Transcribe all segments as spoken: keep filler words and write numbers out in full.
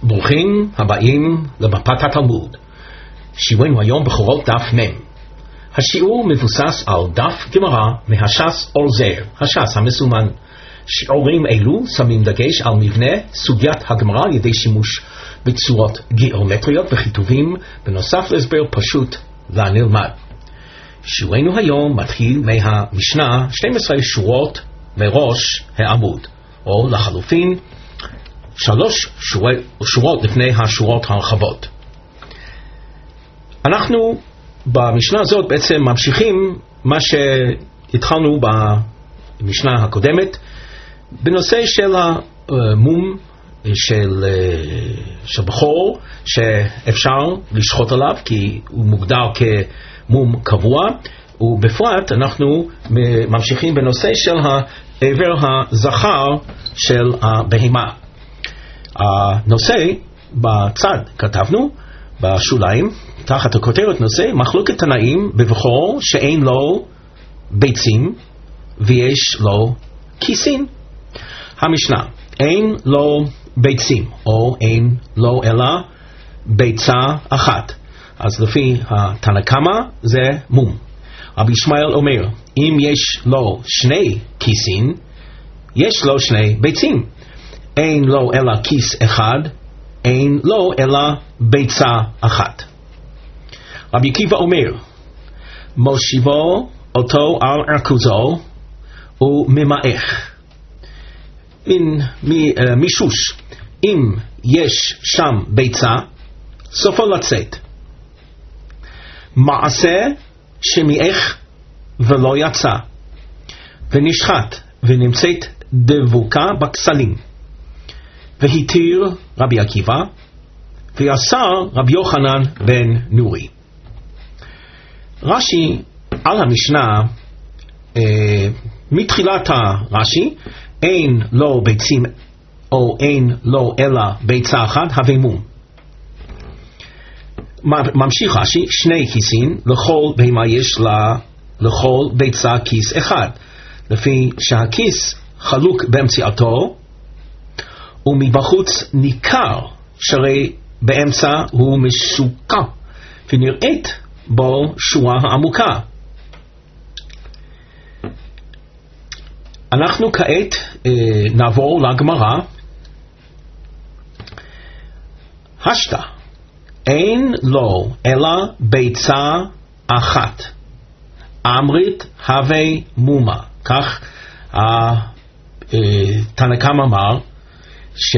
ברוכים הבאים למפת התלמוד. שיעורנו היום בחורות דף מ'. השיעור מבוסס על דף גמרא מהש"ס אור זר, הש"ס המסומן. שיעורים אלו שמים דגש על מבנה סוגיית הגמרא על ידי שימוש בצורות גיאומטריות וכיתובים, בנוסף להסבר פשוט לנלמד. שיעורנו היום מתחיל מהמשנה שתים עשרה שורות מראש העמוד, או לחלופין שלוש שורות, שורות לפני השורות הרחבות. אנחנו במשנה הזאת בעצם ממשיכים מה שהתחלנו במשנה הקודמת בנושא של המום של, של בחור שאפשר לשחוט עליו כי הוא מוגדר כמום קבוע, ובפרט אנחנו ממשיכים בנושא של העבר הזכר של הבהמה. הנושא בצד כתבנו בשוליים תחת הכותרת נושא מחלוקת תנאים בבחור שאין לו ביצים ויש לו כיסין. המשנה אין לו ביצים או אין לו אלא ביצה אחת, אז לפי התנא קמא זה מום. רבי ישמעאל אומר אם יש לו שני כיסין יש לו שני ביצים, אין לו אלא כיס אחד, אין לו אלא ביצה אחת. רבי עקיבא אומר מושיבו אותו על ערכוזו וממעך אין מישוש, אם יש שם ביצה סופו לצאת. מעשה שמיעך ולא יצא ונשחט ונמצאת דבוקה בכסלים, והתיר רבי עקיבא ויאסר רבי יוחנן בן נורי. רש"י על המשנה, אה, מתחילת הרש"י, אין לו ביצים או אין לו אלא ביצה אחת הווה מום. ממשיך רש"י, שני כיסין לכל בהמה יש לה לכל ביצה כיס אחד, לפי שהכיס חלוק באמצעתו ומבחוץ ניכר שהרי באמצע הוא משוקע ונראית בו שורה העמוקה. אנחנו כעת אה, נעבור לגמרא. השתא אין לו אלא ביצה אחת אמרית הווה מומה. כך תנא קמא אמר ש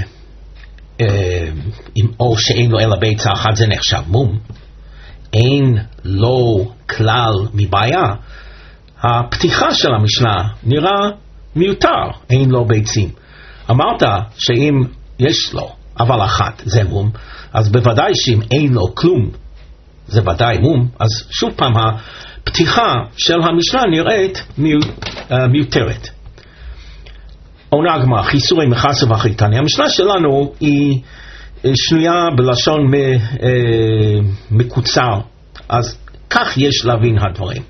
או שאין לו אלא ביצה אחת זה נחשב מום. אין לו כלל מבעיה. הפתיחה של המשנה נראה מיותר, אין לו ביצים. אמרת שאם יש לו אבל אחת זה מום, אז בוודאי שאם אין לו כלום זה ודאי מום. אז שוב פעם הפתיחה של המשנה נראית מיותרת. עונה הגמרא חיסורי מחסר ואחריתני. המשנה שלנו היא שנויה בלשון מקוצר, אז כך יש להבין הדברים.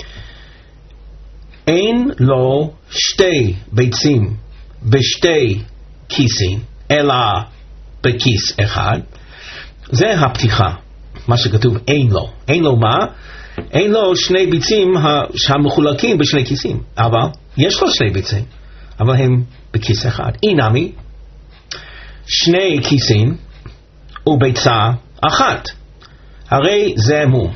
אין לו שתי ביצים בשתי כיסים אלא בכיס אחד. זה הפתיחה, מה שכתוב אין לו. אין לו מה? אין לו שני ביצים המחולקים בשני כיסים, אבל יש לו שני ביצים אבל הם בכיס אחד. אינמי שני כיסים וביצה אחת, הרי זה מום.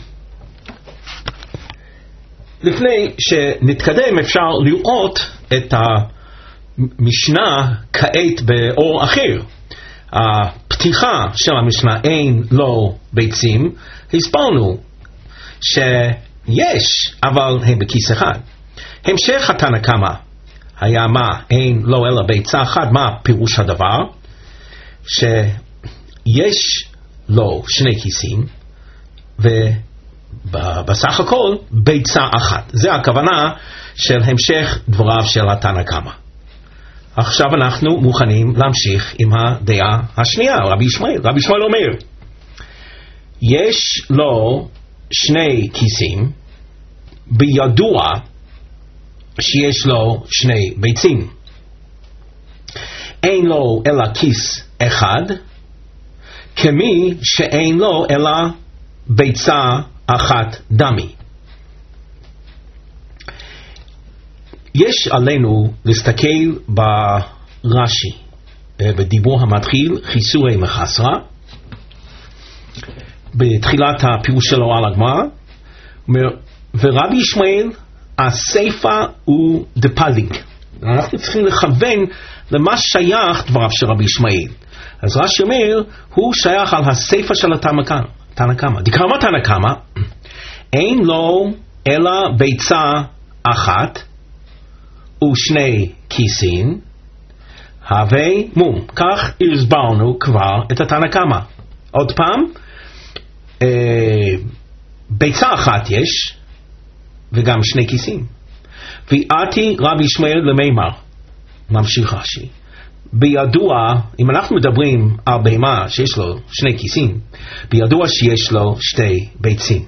לפני שנתקדם אפשר לראות את המשנה כעת באור אחר. הפתיחה של המשנה אין לו ביצים, הסברנו שיש אבל הם בכיס אחד. המשך התנא קמא היה מה? אין לו אלא ביצה אחת. מה פירוש הדבר? שיש לו שני כיסים ובסך הכל ביצה אחת. זה הכוונה של המשך דבריו של התנא קמא. עכשיו אנחנו מוכנים להמשיך עם הדעה השנייה, רבי ישמעאל. רבי ישמעאל אומר יש לו שני כיסים, בידוע שיש לו שני ביצים. אין לו אלא כיס אחד, כמי שאין לו אלא ביצה אחת דמי. יש עלינו להסתכל ברש"י, בדיבור המתחיל חיסורי מחסרה, בתחילת הפירוש שלו על הגמרא, ורבי ישמעאל הסיפא הוא דפליג. אנחנו צריכים לכוון למה שייך דבריו של רבי ישמעאל. אז רש"י אומר, הוא שייך על הסיפא של התנא קמא. דקאמר תנא קמא, אין לו אלא ביצה אחת ושני כיסים, הווה מום. כך הסברנו כבר את התנא קמא. עוד פעם, אה, ביצה אחת יש, וגם שני כיסים. ויעתי רבי ישמעאל למימר, ממשיך רש"י, בידוע, אם אנחנו מדברים על בהמה שיש לו שני כיסים, בידוע שיש לו שתי ביצים.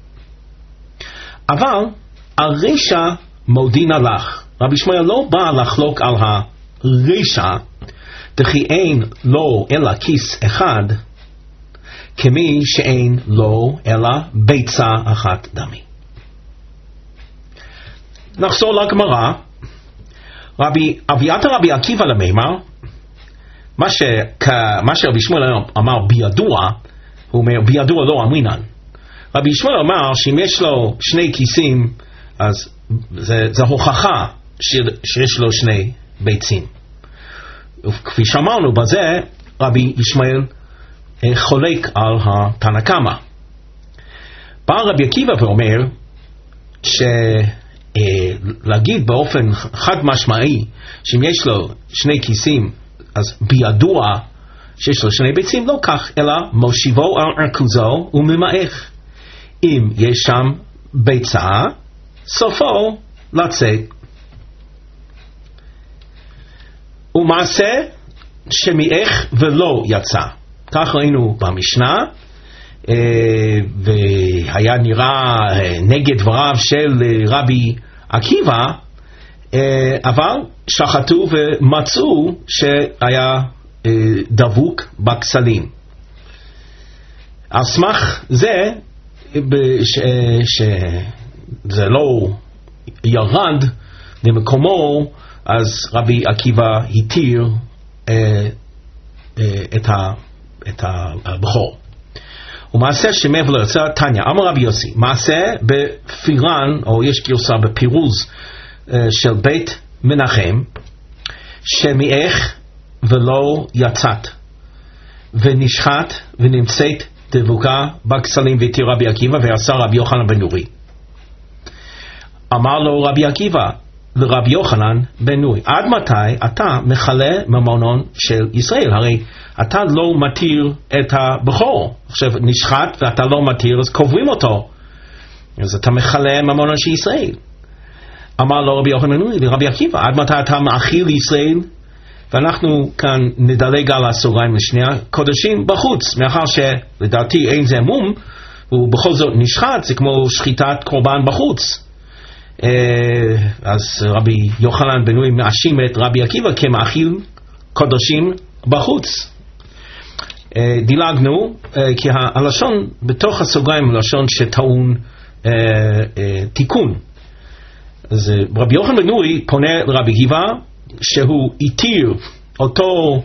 אבל הרשע מודין הלך. רבי ישמעאל לא בא לחלוק על הרשע, דכי אין לו אלא כיס אחד, כמי שאין לו אלא ביצה אחת דמי. נחזור לגמרא. רבי אביעתר רבי עקיבא למימר, מה ש מה שרבי ישמעאל אמר בידוע, הוא אומר בידוע לא אמרינן. רבי ישמעאל אמר שאם יש לו שני כיסים, אז זה, זה הוכחה ש, שיש לו שני ביצים. וכפי שאמרנו בזה, רבי ישמעאל חולק על התנא קמא. בא רבי עקיבא ואומר ש להגיד באופן חד משמעי שאם יש לו שני כיסים אז בידוע שיש לו שני ביצים, לא כך, אלא מושיבו על ערכוזו וממעך. אם יש שם ביצה, סופו לצאת. ומעשה שמיעך ולא יצא. כך ראינו במשנה, והיה נראה נגד דבריו של רבי עקיבא, אבל שחטו ומצאו שהיה דבוק בכסלים. על סמך זה שזה לא ירד למקומו, אז רבי עקיבא התיר את הבכור. ומעשה שמעבר לא יצא, תניא, אמר רבי יוסי, מעשה בפירן, או יש גרסה בפירוז של בית מנחם, שמיעך ולא יצאת, ונשחט ונמצאת דבוקה בכסלים, והתיר רבי עקיבא, ועשה רבי יוחנן בן נורי. אמר לו רבי עקיבא לרבי יוחנן בן נורי, עד מתי אתה מחלה ממונון של ישראל? הרי אתה לא מתיר את הבכור. עכשיו נשחט ואתה לא מתיר, אז קוברים אותו, אז אתה מחלה ממונון של ישראל. אמר לו רבי יוחנן בן נורי לרבי עקיבא, עד מתי אתה מאכיל לישראל? ואנחנו כאן נדלג על הסוגריים לשנייה, קודשים בחוץ, מאחר שלדעתי אין זה מום, ובכל זאת נשחט, זה כמו שחיטת קורבן בחוץ. אז רבי יוחנן בן נורי מאשים את רבי עקיבא כמאכיל קודשים בחוץ. דילגנו, כי הלשון בתוך הסוגריים הוא לשון שטעון תיקון. אז רבי יוחנן בן נורי פונה לרבי עקיבא שהוא התיר אותו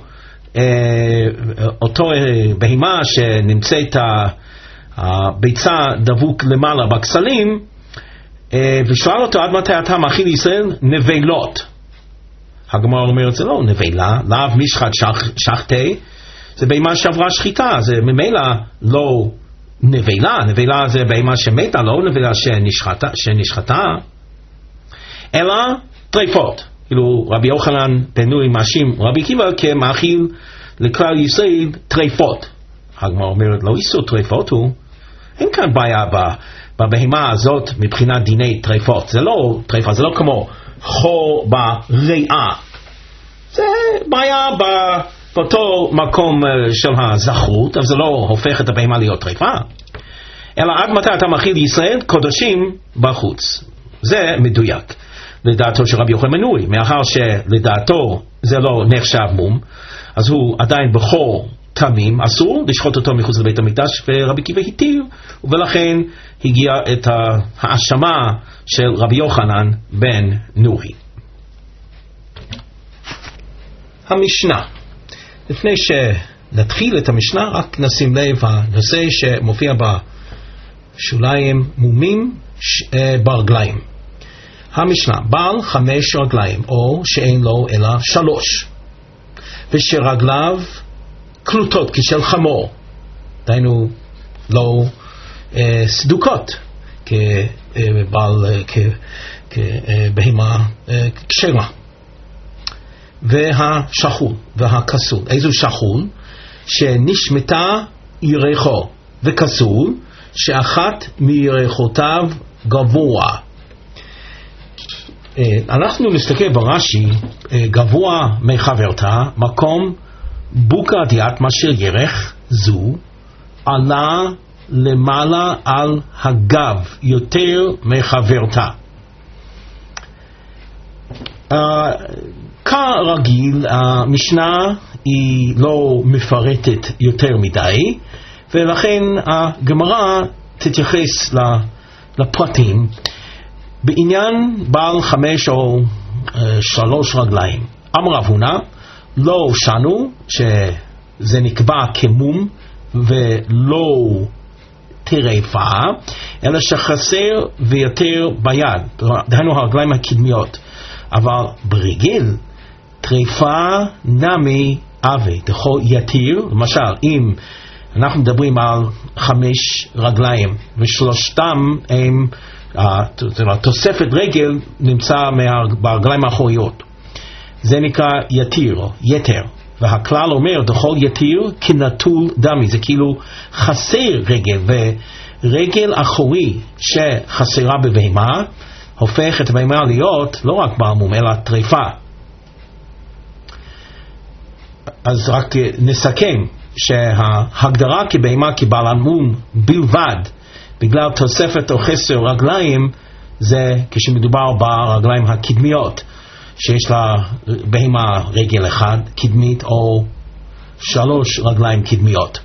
אותו בהמה שנמצאת הביצה דבוק למעלה בכסלים, ושואל אותו עד מתי אתה מאכיל ישראל נבלות. הגמרא אומרת זה לא נבלה, לאו משחת שחטי, זה בהמה שעברה שחיטה, זה ממילא לא נבלה. נבלה זה בהמה שמתה, לא נבלה שנשחטה, שנשחטה אלא טרפות. כאילו רבי יוחנן בן נורי מאשים רבי עקיבא כמאכיל לכלל ישראל טרפות. הגמרא אומרת לא איסור טרפות הוא, אין כאן בעיה בבהמה הזאת מבחינת דיני טרפות. זה לא טרפה, זה לא כמו חור בריאה, זה בעיה באותו מקום של הזכרות, אבל זה לא הופך את הבהמה להיות טרפה. אלא עד מתי אתה מאכיל ישראל קודשים בחוץ. זה מדויק לדעתו של רבי יוחנן בן נורי, מאחר שלדעתו זה לא נחשב מום, אז הוא עדיין בכור תמים, אסור לשחוט אותו מחוץ לבית המקדש, ורבי עקיבא התיר, ולכן הגיע את האשמה של רבי יוחנן בן נורי. המשנה. לפני שנתחיל את המשנה, רק נשים לב הנושא שמופיע בשוליים מומים ברגליים. המשנה, בעל חמש רגליים, או שאין לו אלא שלוש, ושרגליו קלוטות כשל חמור, דיינו לא אה, סדוקות כבעל, אה, כבהמה אה, כשרה. והשחול והכסול. איזו שחול? שנשמתה ירחו, וכסול שאחת מירחותיו גבוה. אנחנו נסתכל ברש"י, גבוה מחברתה, מקום בוקה דיית מאשר ירך זו, עלה למעלה על הגב יותר מחברתה. כרגיל המשנה היא לא מפרטת יותר מדי, ולכן הגמרא תתייחס לפרטים בעניין בעל חמש או שלוש רגליים. אמר רב הונא, לא שנו, שזה נקבע כמום ולא טרפה, אלא שחסר ויותר ביד, דהיינו הרגליים הקדמיות. אבל ברגל טרפה נמי אבי, דחו יתיר. למשל, אם אנחנו מדברים על חמש רגליים ושלושתם הם תוספת רגל נמצא ברגליים האחוריות, זה נקרא יתיר או יתר, והכלל אומר דחו יתיר כנטול דמי, זה כאילו חסר רגל, ורגל אחורי שחסרה בבהמה הופך את הבהמה להיות לא רק בעמום אלא טרפה. אז רק נסכם שההגדרה כבהמה כבעל עמום בלבד בגלל תוספת או חסר רגליים זה כשמדובר ברגליים הקדמיות, שיש לה בהמה רגל אחד קדמית או שלוש רגליים קדמיות.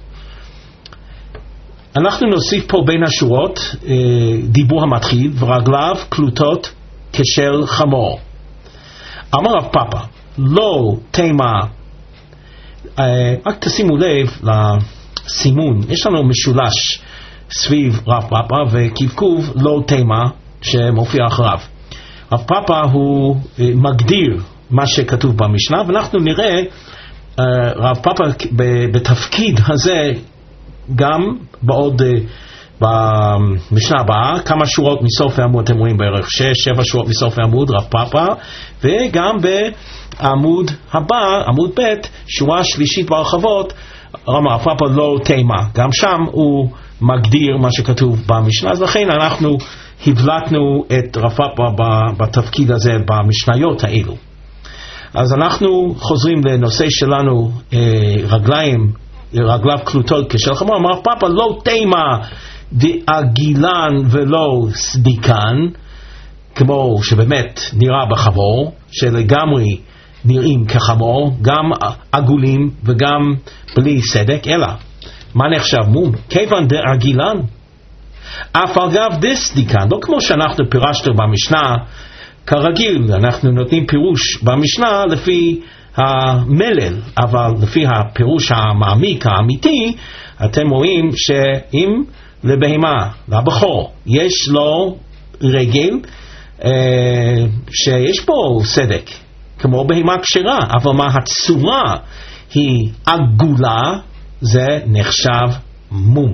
אנחנו נוסיף פה בין השורות דיבור המתחיל, ורגליו קלוטות כשל חמור. אמר רב פאפא, לא תימה, רק תשימו לב לסימון, יש לנו משולש סביב רב פאפא וכבכוב לא תימה שמופיע אחריו. רב פאפא הוא מגדיר מה שכתוב במשנה, ואנחנו נראה רב פאפא בתפקיד הזה גם בעוד במשנה הבאה, כמה שורות מסוף העמוד, אתם רואים בערך שש, שבע שורות מסוף העמוד, רב פאפא, וגם בעמוד הבא, עמוד ב', שורה שלישית בהרחבות, רב פאפא לא תימה, גם שם הוא מגדיר מה שכתוב במשנה, אז לכן אנחנו הבלטנו את רב פאפא בתפקיד הזה במשניות האלו. אז אנחנו חוזרים לנושא שלנו, רגליים, רגליו קלוטות כשל חמור. אמר רב פאפא לא תימה דאגילן ולא סדיקן, כמו שבאמת נראה בחמור, שלגמרי נראים כחמור, גם עגולים וגם בלי סדק, אלא מה נחשב מום? כיוון דאגילן אף על גב דסדיקן, לא כמו שאנחנו פירשנו במשנה כרגיל, אנחנו נותנים פירוש במשנה לפי המלל, אבל לפי הפירוש המעמיק האמיתי אתם רואים שאם לבהמה, לבחור, יש לו רגל אה, שיש פה סדק כמו בהמה כשרה, אבל מה הצורה היא עגולה, זה נחשב מום.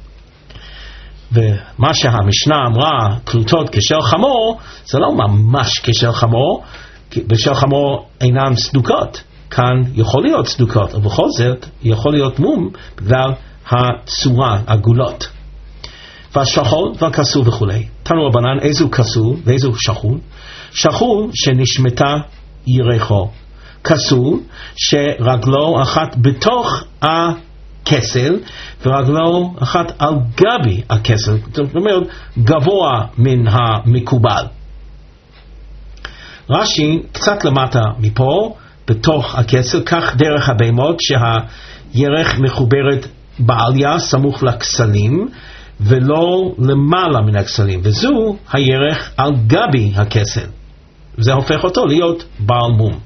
ומה שהמשנה אמרה קלוטות כשל חמור, זה לא ממש כשל חמור, בשל חמור אינן סדוקות, כאן יכול להיות סדוקות, אבל בכל זאת יכול להיות מום בגלל הצורה, עגולות. והשחול והכסול וכו'. תנו רבנן, איזו כסול ואיזו שחול? שחול שנשמתה ירחו, כסול שרגלו אחת בתוך הכסל ורגלו אחת על גבי הכסל, זאת אומרת גבוה מן המקובל. רש"י קצת למטה מפה בתוך הכסל, כך דרך הבהמות שהירך מחוברת בעליה סמוך לכסלים ולא למעלה מן הכסלים, וזו הירך על גבי הכסל, זה הופך אותו להיות בעל מום.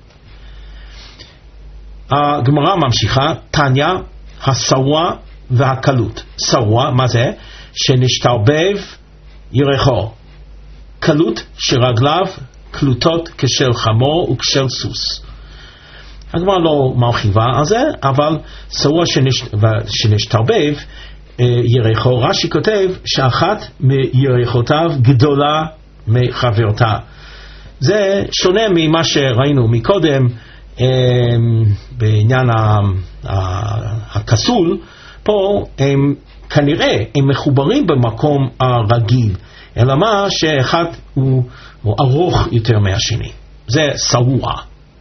הגמרא ממשיכה, תניא, הסרוע והקלות. סרוע, מה זה? שנשתרבב ירחו, קלות שרגליו קלוטות כשל חמור וכשל סוס. הגמרא לא מרחיבה על זה, אבל סרוע שנש... שנשתרבב ירחו, רש"י כותב שאחת מירחותיו גדולה מחברתה. זה שונה ממה שראינו מקודם בעניין הכסול. פה הם כנראה הם מחוברים במקום הרגיל, אלא מה שאחד הוא, הוא ארוך יותר מהשני, זה סרוע.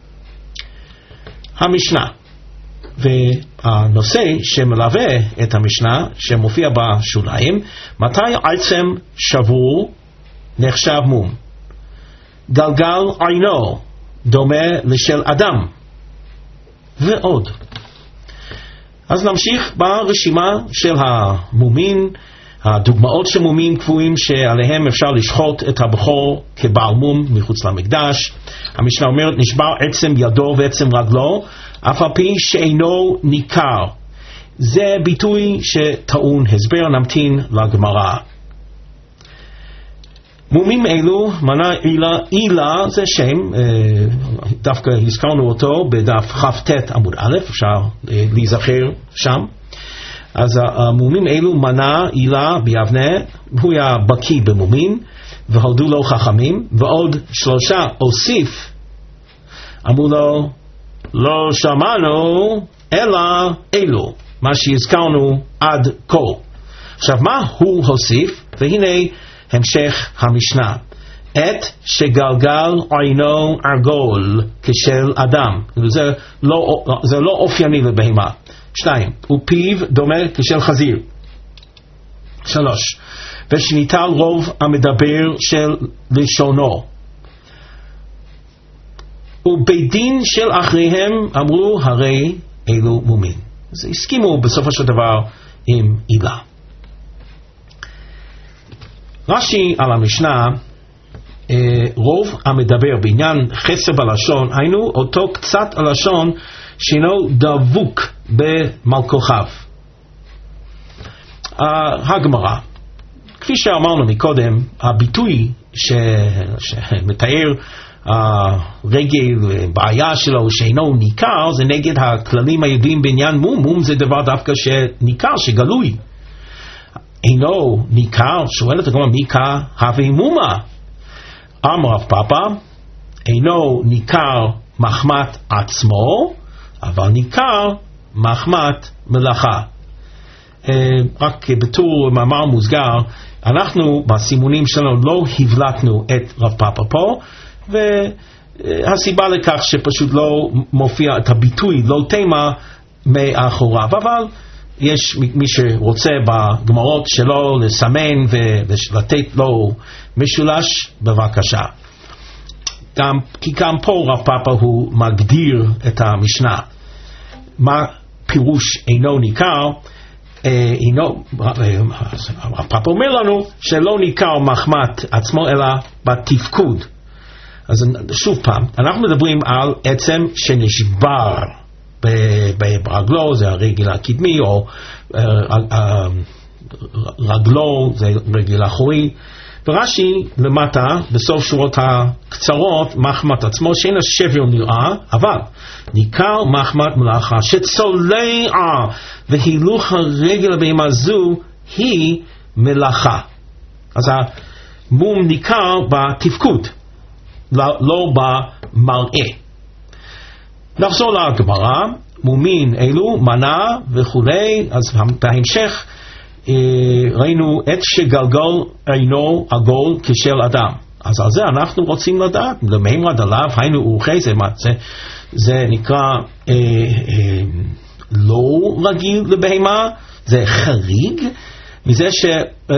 המשנה והנושא שמלווה את המשנה שמופיע בשוליים, מתי עצם שבור נחשב מום? גלגל עינו דומה לשל אדם, ועוד. אז נמשיך ברשימה של המומים, הדוגמאות של מומים קבועים שעליהם אפשר לשחוט את הבכור כבעל מום מחוץ למקדש. המשנה אומרת, נשבר עצם ידו ועצם רגלו אף על פי שאינו ניכר. זה ביטוי שטעון הסבר, נמתין לגמרא. מומים אלו, מנה אילה, אילה זה שם, דווקא הזכרנו אותו בדף כ"ט עמוד א', אפשר להיזכר שם. אז המומים אלו מנה אילה ביבנה, הוא היה בקי במומים, והודו לו חכמים, ועוד שלושה הוסיף, אמרו לו, לא שמענו אלא אלו, מה שהזכרנו עד כה. עכשיו מה הוא הוסיף? והנה המשך המשנה, את שגלגל עינו עגול כשל אדם, זה לא, זה לא אופייני לבהמה. שתיים, ופיו דומה כשל חזיר. שלוש, ושניטל רוב המדבר של לשונו, ובית דין של אחריהם אמרו הרי אלו מומים. אז הסכימו בסופו של דבר עם אילה. רש"י על המשנה, רוב המדבר בעניין חסר בלשון, היינו אותו קצת הלשון שאינו דבוק במלכוכיו. הגמרא, כפי שאמרנו מקודם, הביטוי שמתאר הרגל, בעיה שלו שאינו ניכר, זה נגד הכללים הידועים בעניין מום. מום זה דבר דווקא שניכר, שגלוי. אינו ניכר, שואלת הגמרא, מיקה הווה מומה? אמר רב פאפא, אינו ניכר מחמת עצמו, אבל ניכר מחמת מלאכה. רק בתור מאמר מוסגר, אנחנו בסימונים שלנו לא הבלטנו את רב פאפא פה, והסיבה לכך שפשוט לא מופיע את הביטוי לא תמה מאחוריו, אבל יש מי שרוצה בגמרות שלו לסמן ולתת לו משולש, בבקשה. גם, כי גם פה רב פאפא הוא מגדיר את המשנה. מה פירוש אינו ניכר? אינו, רב פאפא אומר לנו שלא ניכר מחמת עצמו אלא בתפקוד. אז שוב פעם, אנחנו מדברים על עצם שנשבר ברגלו, זה הרגל הקדמי, או רגלו, זה רגל אחורי. ורש"י למטה, בסוף שורות הקצרות, מחמת עצמו, שאין השבר נראה, אבל ניכר מחמת מלאכה, שצולעה והילוך הרגל הבהמה זו היא מלאכה. אז המום ניכר בתפקוד, לא במראה. נחזור לגמרא, מומין אלו, מנה וכולי. אז בהמשך ראינו את שגלגל עינו עגול כשל אדם. אז על זה אנחנו רוצים לדעת, למימרא דלאו היינו אורחי, זה, זה, זה נקרא אה, אה, לא רגיל לבהמה, זה חריג, מזה ש אה,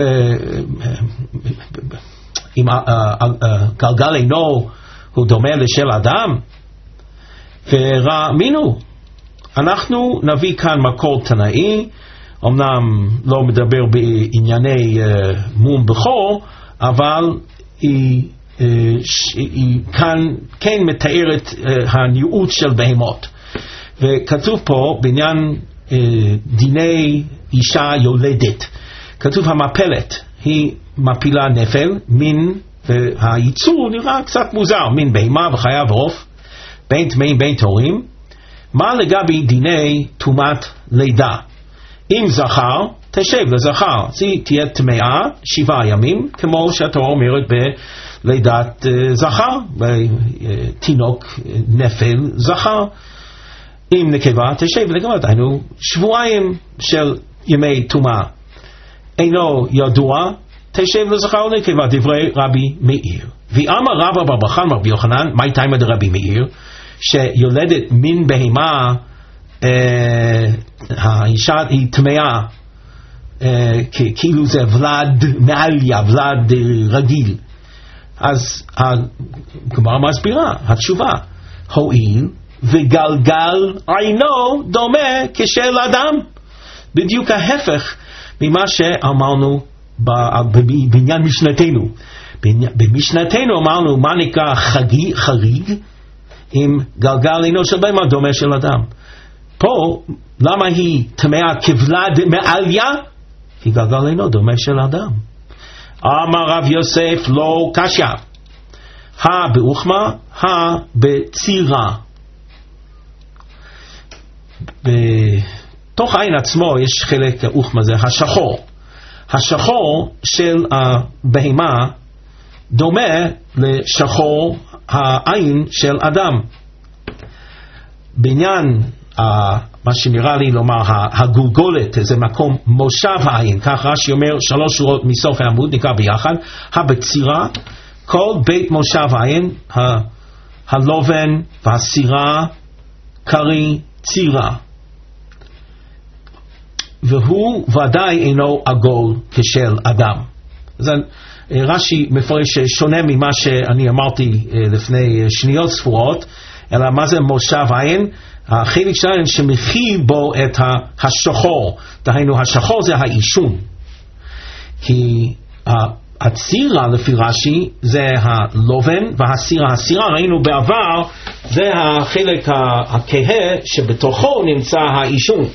אם גלגל עינו הוא דומה לשל אדם, ורמינו, אנחנו נביא כאן מקור תנאי, אמנם לא מדבר בענייני uh, מום בכור, אבל היא, uh, ש, היא כאן כן מתארת uh, הנראות של בהמות. וכתוב פה בעניין uh, דיני אישה יולדת, כתוב המפלת היא מפילה נפל, מין, והייצור נראה קצת מוזר, מין בהמה וחיה ועוף, בין טמאים בין טהורים. מה לגבי דיני טומאת לידה? אם זכר, תשב לזכר, היא תהיה טמאה שבעה ימים, כמו שהתורה אומרת בלידת uh, זכר, בתינוק uh, נפל זכר. אם נקבה, תשב לגבי, דהיינו שבועיים של ימי טומאה. אינו ידוע, תשב לזכר או נקבה, דברי רבי מאיר. ואמר רבא בר בחן רבי יוחנן, מה תימא דרבי מאיר? שיולדת מין בהמה, אה, האישה היא טמאה, אה, כאילו זה ולד מעליה, ולד אה, רגיל. אז הגמרא מסבירה, התשובה, הואיל וגלגל עינו דומה כשל אדם. בדיוק ההפך ממה שאמרנו בעניין משנתנו. במשנתנו אמרנו מה נקרא חגי, חריג, עם גלגל עינו של בהמה דומה של אדם. פה, למה היא טמאה כבלד מעליה? כי גלגל עינו דומה של אדם. אמר רב יוסף לא קשיא, הא באוחמה, הא בצירה. בתוך העין עצמו יש חלק האוחמה, זה השחור. השחור של הבהמה דומה לשחור העין של אדם. בעניין uh, מה שנראה לי לומר הגולגולת, זה מקום מושב העין, כך רש"י אומר שלוש שורות מסוף העמוד, נקרא ביחד, הבצירה, כל בית מושב העין, ה- הלובן והסירה, קרי צירה, והוא ודאי אינו עגול כשל אדם. אז רש"י מפרש שונה ממה שאני אמרתי לפני שניות ספורות, אלא מה זה מושב עין? החלק של העין שמכיל בו את השחור, דהיינו השחור זה האישון, כי הצירה לפי רש"י זה הלובן והסירה. הסירה ראינו בעבר זה החלק הכהה שבתוכו נמצא האישון.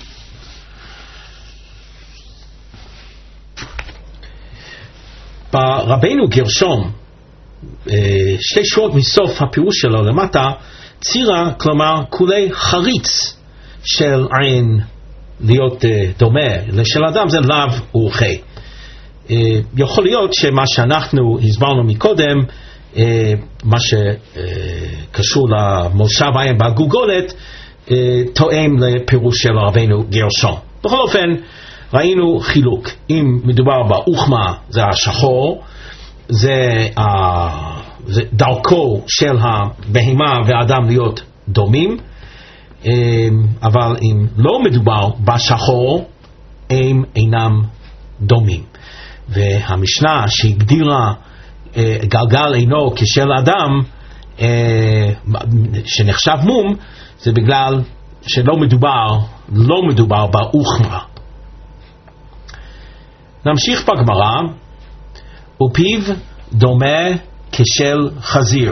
ברבנו גרשום, שתי שורות מסוף הפירוש שלו למטה, צירה כלומר כולי חריץ של עין להיות דומה לשל אדם, זה לאו ורחי. יכול להיות שמה שאנחנו הסברנו מקודם, מה שקשור למושב עין והגולגולת, תואם לפירוש של רבנו גרשום. בכל אופן ראינו חילוק. אם מדובר באוחמה זה השחור, זה, uh, זה דרכו של הבהמה והאדם להיות דומים, um, אבל אם לא מדובר בשחור הם אינם דומים. והמשנה שהגדירה uh, גלגל עינו כשל אדם uh, שנחשב מום, זה בגלל שלא מדובר לא מדובר באוחמה. נמשיך בגמרא, ופיו דומה כשל חזיר.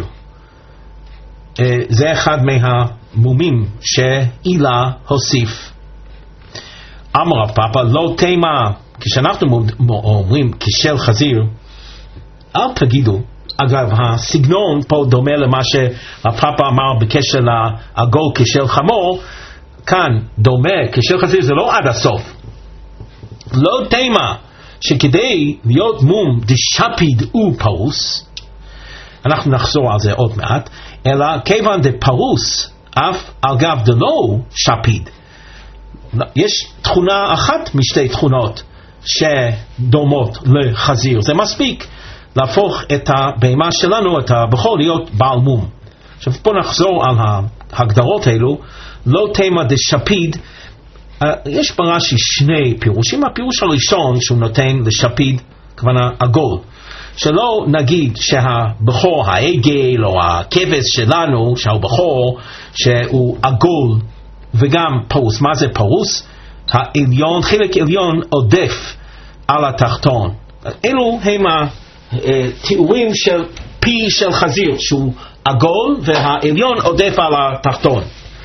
זה אחד מהמומים שאילה הוסיף. אמר רב פאפא לא תימא, כשאנחנו אומרים כשל חזיר, אל תגידו, אגב הסגנון פה דומה למה שרב פאפא אמר בקשר לעגול כשל חמור, כאן דומה כשל חזיר זה לא עד הסוף. לא תימא, שכדי להיות מום דשפיד ופרוס, אנחנו נחזור על זה עוד מעט, אלא כיוון דפרוס אף על גב דלא שפיד. יש תכונה אחת משתי תכונות שדומות לחזיר, זה מספיק להפוך את הבהמה שלנו, את הבכור, להיות בעל מום. עכשיו פה נחזור על ההגדרות האלו. לא תימא דשפיד, Uh, יש ברש"י שני פירושים. הפירוש הראשון שהוא נותן לשפיד, כוונה עגול, שלא נגיד שהבכור העגל או הכבש שלנו, שהוא בכור, שהוא עגול וגם פרוס. מה זה פרוס? העליון, חלק עליון עודף על התחתון. אלו הם התיאורים של פי של חזיר, שהוא עגול והעליון עודף על התחתון.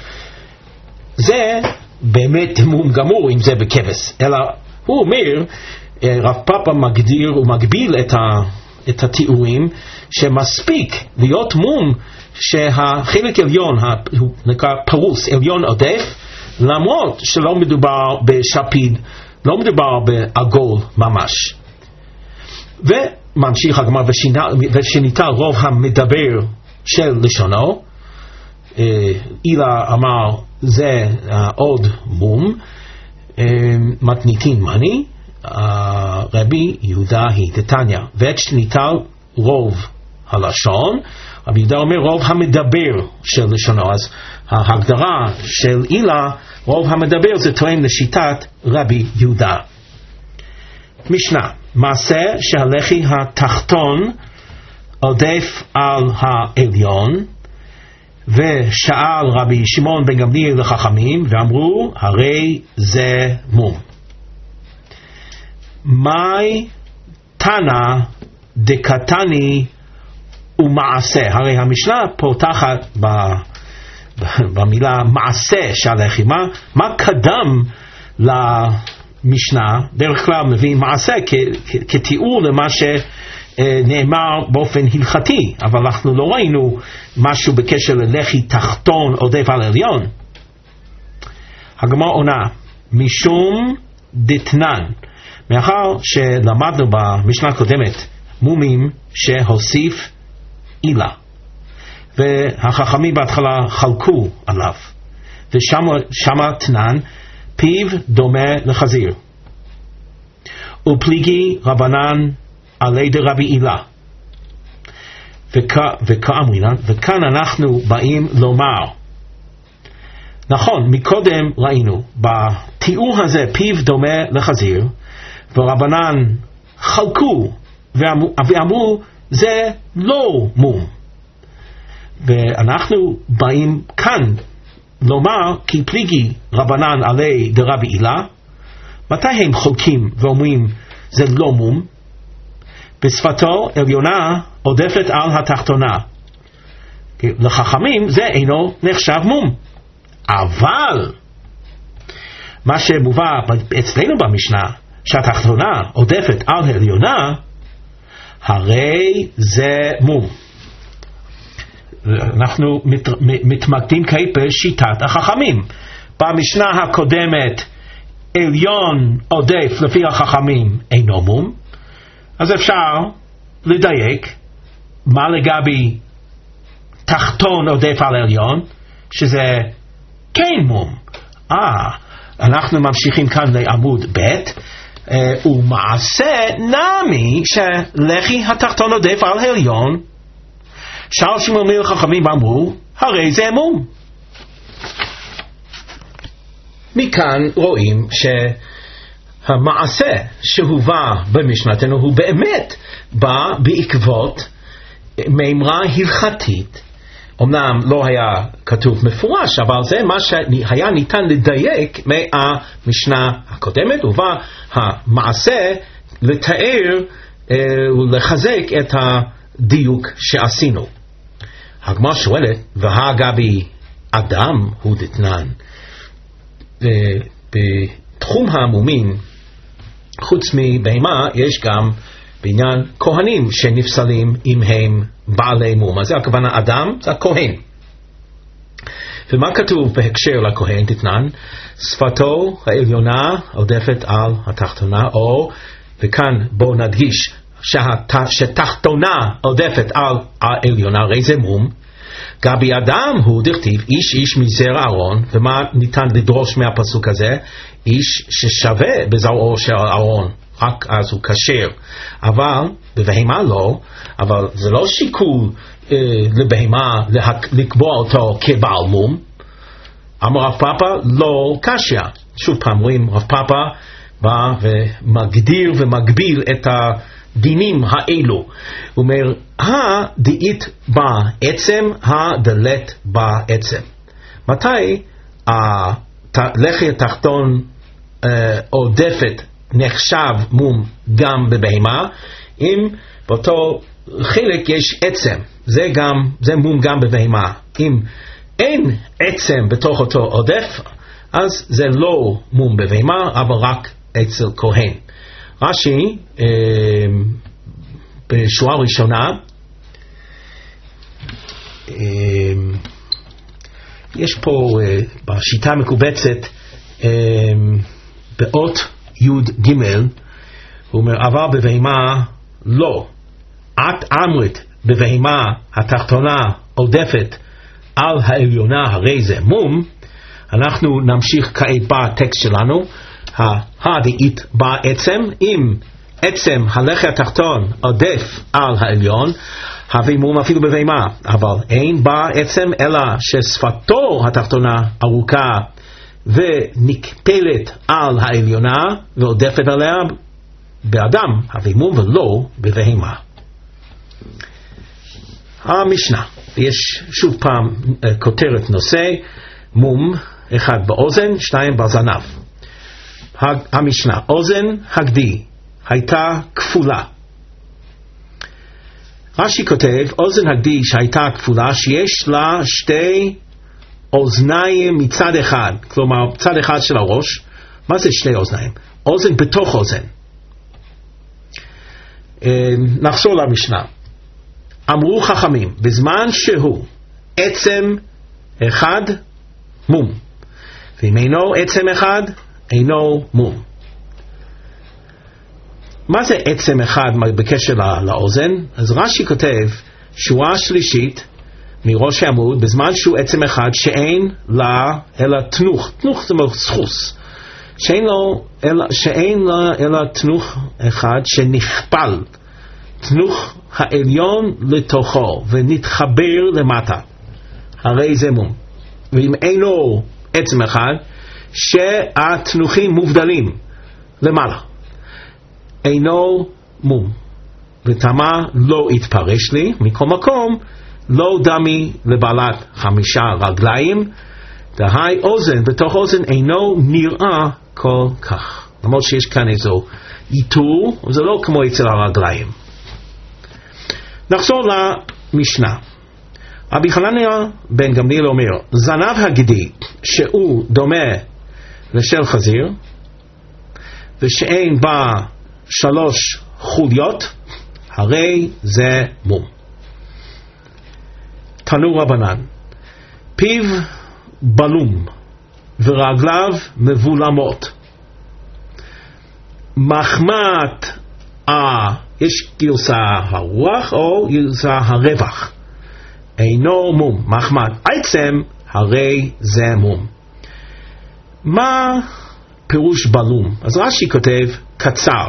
זה באמת מום גמור אם זה בכבש, אלא הוא אומר, רב פאפא מגדיר ומגביל את, ה, את התיאורים שמספיק להיות מום שהחלק עליון, הוא נקרא פרוס, עליון עודף, למרות שלא מדובר בשפיד, לא מדובר בעגול ממש. וממשיך הגמרא, ושניטל רוב המדבר של לשונו, אילה אמר זה עוד מום, מתניתין מני, רבי יהודה היא דתניא, ואת שניטל רוב הלשון, רבי יהודה אומר רוב המדבר של לשונו. אז ההגדרה של אילה, רוב המדבר, זה תואם לשיטת רבי יהודה. משנה, מעשה שהלחי התחתון עודף על העליון, ושאל רבי שמעון בן גמליאל לחכמים ואמרו הרי זה מום. מאי תנא דקתני ומעשה. הרי המשנה פותחת ב, במילה מעשה שהלחי. מה, מה קדם למשנה? דרך כלל מביא מעשה כ, כ, כתיאור למה ש... נאמר באופן הלכתי, אבל אנחנו לא ראינו משהו בקשר ללחי תחתון עודף על עליון. הגמרא עונה משום דתנן, מאחר שלמדנו במשנה הקודמת מומים שהוסיף אילה, והחכמים בהתחלה חלקו עליו, ושמה תנן פיו דומה לחזיר, ופליגי רבנן עלי דרבי הילה, וכאמרינן, וכאן אנחנו באים לומר, נכון, מקודם ראינו בתיאור הזה פיו דומה לחזיר, ורבנן חלקו ואמרו, ואמרו זה לא מום, ואנחנו באים כאן לומר כי פליגי רבנן עלי דרבי הילה. מתי הם חולקים ואומרים זה לא מום? בשפתו עליונה עודפת על התחתונה. לחכמים זה אינו נחשב מום. אבל מה שמובא אצלנו במשנה שהתחתונה עודפת על העליונה, הרי זה מום. אנחנו מת, מתמקדים כעת בשיטת החכמים. במשנה הקודמת עליון עודף לפי החכמים אינו מום, אז אפשר לדייק מה לגבי תחתון עודף על עליון, שזה כן מום. אה, אנחנו ממשיכים כאן לעמוד ב', ומעשה נמי שלחי התחתון עודף על העליון, שאל שמואל מלך חכמים ואמרו הרי זה מום. מכאן רואים שהמעשה שהובא במשנתנו הוא באמת בא בעקבות מאמרה הלכתית. אמנם לא היה כתוב מפורש, אבל זה מה שהיה ניתן לדייק מהמשנה הקודמת, ובא המעשה לתאר ולחזק את הדיוק שעשינו. הגמרא שואלת, והגבי אדם הוא דתנן. בתחום המומים, חוץ מבהמה, יש גם בעניין כהנים שנפסלים אם הם בעלי מום. אז זה הכוונה אדם, זה הכהן. ומה כתוב בהקשר לכהן דתנן? שפתו העליונה עודפת על התחתונה, או, וכאן בואו נדגיש, שהת, שתחתונה עודפת על העליונה, הרי זה מום. גבי אדם הוא דכתיב איש איש מזרע אהרון, ומה ניתן לדרוש מהפסוק הזה? איש ששווה בזרעו של אהרון, רק אז הוא כשר. אבל בבהמה לא, אבל זה לא שיקול אה, לבהמה להק, לקבוע אותו כבעל מום. אמר רב פאפא לא קשיא. שוב פעם רואים רב פאפא בא ומגדיר ומגביל את הדינים האלו. הוא אומר, הדאית בעצם, הדלת בעצם. מתי הלחי התחתון עודפת נחשב מום גם בבהמה? אם באותו חלק יש עצם, זה גם, זה מום גם בבהמה. אם אין עצם בתוך אותו עודף, אז זה לא מום בבהמה, אבל רק אצל כהן. רש"י אה, בשורה ראשונה, אה, יש פה אה, בשיטה המקובצת אה, באות י' ג', הוא אומר, אבל בבהמה לא. את אמרת בבהמה התחתונה עודפת על העליונה, הרי זה מום. אנחנו נמשיך כעת בטקסט שלנו. הדאית בעצם, אם עצם הלחי התחתון עודף על העליון, הווה מום אפילו בבהמה. אבל אין בעצם אלא ששפתו התחתונה ארוכה ונקפלת על העליונה ועודפת עליה באדם, הווה מום ולא בבהמה. המשנה, יש שוב פעם כותרת נושא, מום, אחד באוזן, שתיים בזנב. המשנה, אוזן הגדי הייתה כפולה. רש"י כותב, אוזן הגדי שהייתה כפולה, שיש לה שתי אוזניים מצד אחד, כלומר צד אחד של הראש. מה זה שתי אוזניים? אוזן בתוך אוזן. נחזור למשנה. אמרו חכמים, בזמן שהוא עצם אחד מום, ואם אינו עצם אחד אינו מום. מה זה עצם אחד בקשר לאוזן? אז רש"י כותב, שורה שלישית מראש העמוד, בזמן שהוא עצם אחד שאין לה אלא תנוך, תנוך זה סחוס, שאין לו אלא, שאין לה אלא תנוך אחד שנכפל, תנוך העליון לתוכו ונתחבר למטה, הרי זה מום. ואם אינו עצם אחד שהתנוכים מובדלים למעלה, אינו מום. ותמה לא יתפרש לי, מכל מקום לא דמי לבעלת חמישה רגליים, דהי אוזן בתוך אוזן אינו נראה כל כך. למרות שיש כאן איזו איתור, זה לא כמו אצל הרגליים. נחזור למשנה. רבי חנניה בן גמליאל אומר, זנב הגדי שהוא דומה לשל חזיר ושאין בה שלוש חוליות, הרי זה מום. תנו רבנן, פיו בלום ורגליו מבולמות, מחמת אה, יש גרסה הרוח או גרסה הרווח, אינו מום. מחמת עצם, הרי זה מום. מה פירוש בלום? אז רש"י כותב קצר.